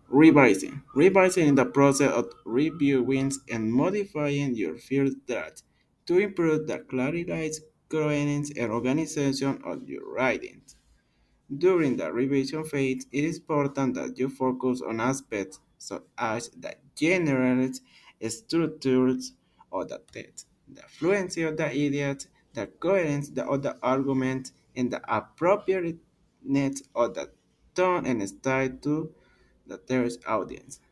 Revising. Revising is the process of reviewing and modifying your first draft to improve the clarity, coherence, and organization of your writings. During the revision phase, it is important that you focus on aspects such as the general structures of the text, the fluency of the ideas, the coherence of the argument, and the appropriateness of the tone and style to the text audience.